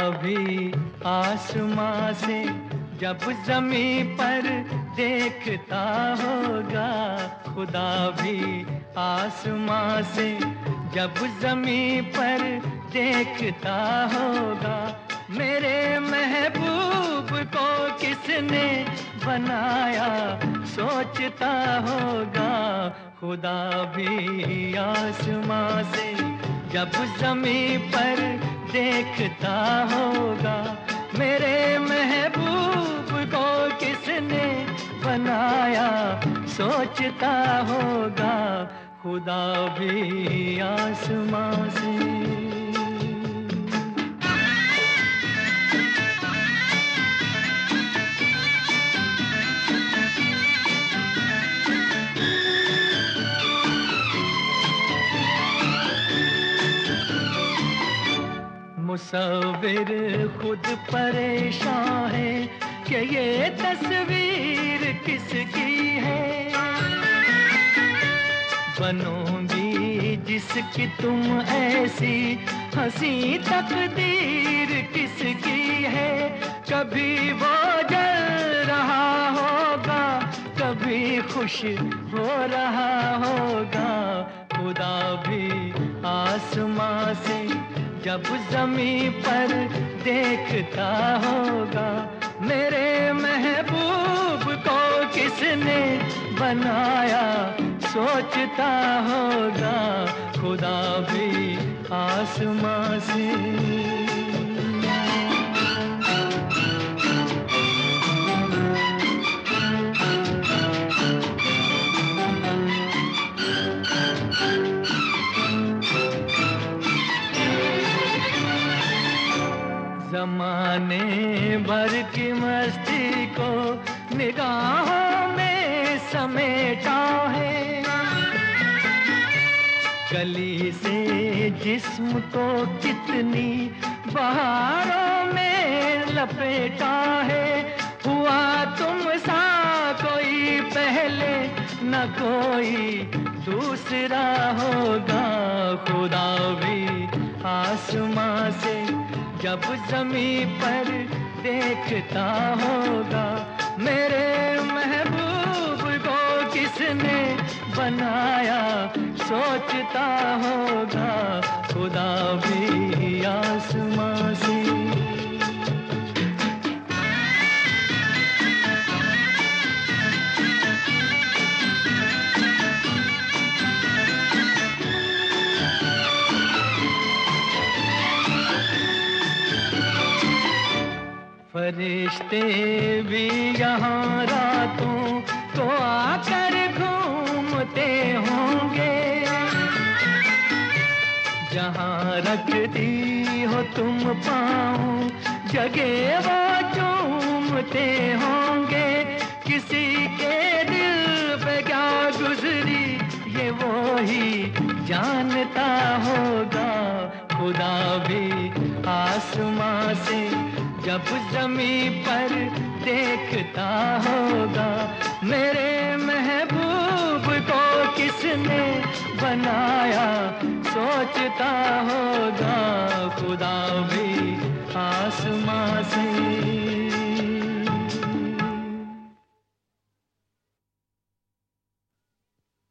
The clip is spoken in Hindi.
भी आसमां से जब ज़मीं पर देखता होगा, खुदा भी आसमां से जब ज़मीं पर देखता होगा, मेरे महबूब को किसने बनाया सोचता होगा, खुदा भी आसमां से जब ज़मीं पर देखता होगा, मेरे महबूब को किसने बनाया सोचता होगा, खुदा भी आसमां से। मुसव्विर खुद परेशान है कि ये तस्वीर किसकी है, बनोगी जिसकी तुम ऐसी हंसी तकदीर किसकी है, कभी वो जल रहा होगा, कभी खुश हो रहा होगा, खुदा भी आसमां से जब ज़मीं पर देखता होगा, मेरे महबूब को किसने बनाया सोचता होगा, खुदा भी आसमां से। ज़माने भर की मस्ती को निगाहों में समेटा है, गली से जिस्म को कितनी बहारों में लपेटा है, हुआ तुम सा कोई पहले न कोई दूसरा होगा, खुदा भी आसमां से जब ज़मीं पर देखता होगा, मेरे महबूब को किसने बनाया सोचता होगा, खुदा भी आसमां से। फरिश्ते भी यहाँ रातों को आकर घूमते होंगे, जहाँ रखती हो तुम पाँव जगह वो चूमते होंगे, किसी के दिल पे क्या गुजरी ये वो ही जानता होगा, खुदा भी आसमां से जब ज़मीं पर देखता होगा, मेरे महबूब को किसने बनाया सोचता होगा, खुदा भी आसमां से।